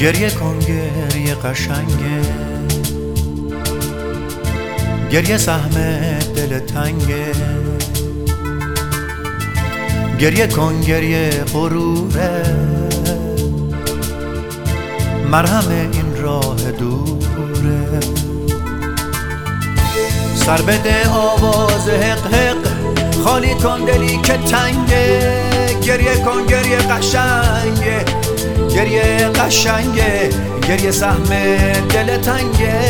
گریه کن گریه قشنگه، گریه سهم دل تنگه. گریه کن گریه غروره، مرهم این راه دوره. سر بده آواز حق حق، خالی کن دلی که تنگه. گریه کن گریه قشنگه، گریه قشنگه، گریه سهم دل تنگه.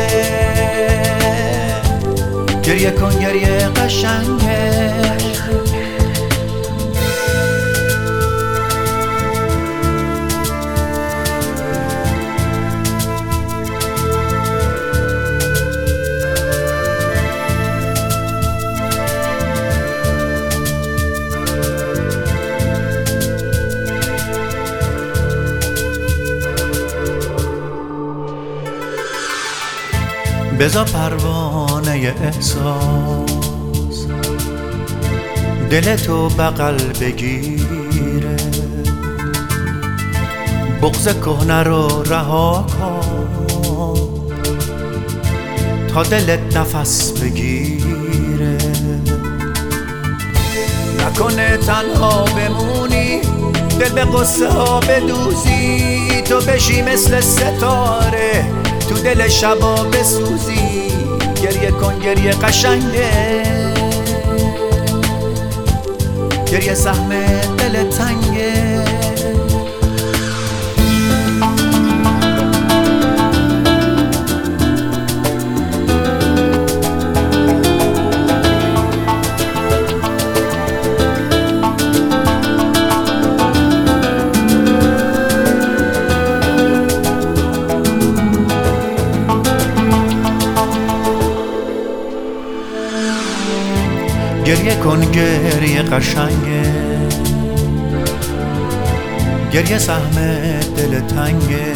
گریه کن گریه قشنگه. بذار پروانه احساس دلتو بغل بگیره. بغض کهنه رو رها کن تا دلت نفس بگیره. نکنه تنها بمونی، دل به قصه ها بدوزی، تو بشی مثل ستاره تو دل شبا بسوزی. گریه کن گریه قشنگه، گریه سهم دل تنگه. گریه کن گریه قشنگه، گریه سهم دل تنگه.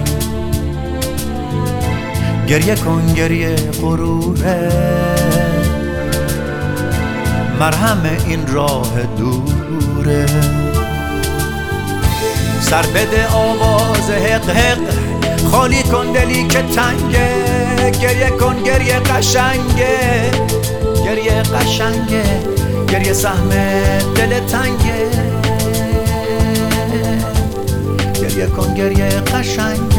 گریه کن گریه غروره، مرهم این راه دوره. سر بده آواز حق حق، خالی کن دلی که تنگه. گریه کن گریه قشنگه، گریه قشنگه، گریه سهم دل تنگه. گریه کن گریه قشنگه.